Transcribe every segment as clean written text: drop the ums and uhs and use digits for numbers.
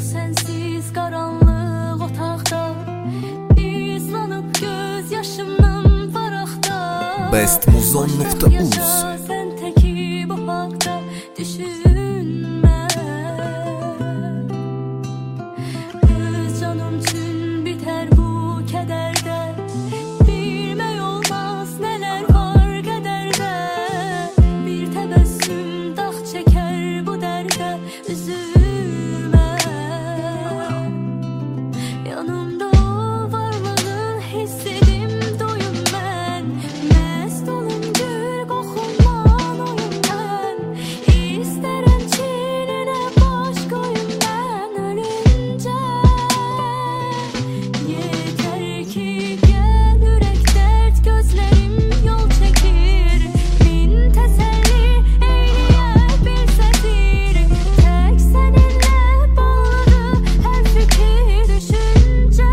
sensiz qaranlıq otaqda izlanıb göz yaşımdan varaqda bestmuzon.uz Sən təki bu haqda düşünmə Öz canım üçün bitər bu kədərdə Bilmək olmaz nələr var qədərdə Bir təbəssüm dağ çəkər bu dərdə Üzülmə Yanımda o varlığın hiss edim doyum mən Məst olum gül qoxundan oyum mən İstərəm çininə baş qoyum mən ölüncə Yetər ki gəl ürək dərd gözlərim yol çəkir Min təsəlli eyləyər bir sətir Tək səninlə bağlı hər fikir düşüncə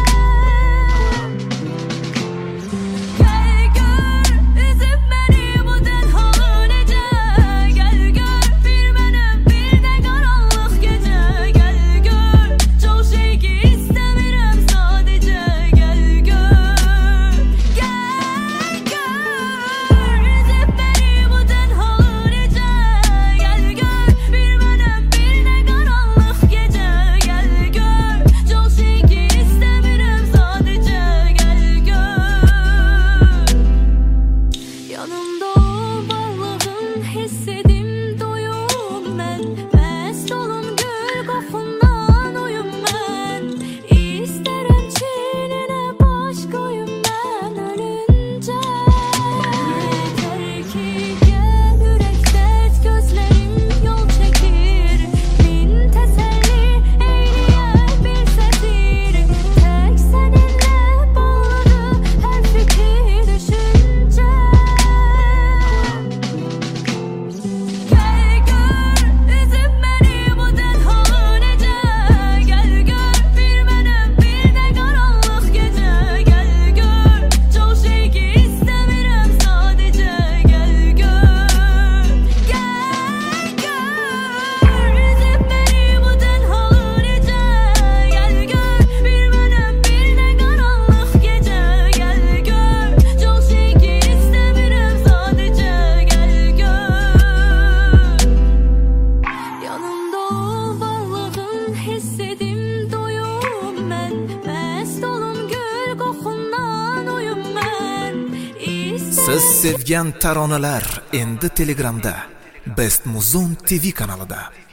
Gəl gör üzüb məni bu tənhalı necə Gəl gör bir mənəm bir də qaranlıq gecə Gəl gör çox şey ki istəmirəm sadəcə Gəl gör Gəl gör üzüb məni bu tənhalı necə Gəl gör bir mənəm bir də qaranlıq gecə Gəl gör çox şey ki istəmirəm sadəcə Gəl gör Yanımda o varlığın hiss edim doyum mən Məst olum gül qoxundan oyum mən İstərəm çininə baş qoyum mən ölüncə Yetər ki gəl ürək dərd gözlərim yol çəkir Min təsəlli eyləyər bir sətir Tək səninlə bağlı hər fikir düşüncə Gəl gör üzüb məni bu tənhalı necə Gəl gör bir mənəm bir də qaranlıq gecə Gəl gör çox şey ki istəmirəm sadəcə Gəl gör Gəl gör üzüb məni bu tənhalı necə Gəl gör bir mənəm bir də qaranlıq gecə Gəl gör çox şey ki istəmirəm sadəcə Gəl gör Yanımda o varlığın hiss edim doyum mən Məst olum gül qoxundan oyum mən Siz sevgan taronalar endi Telegramda Bestmuzon TV kanalida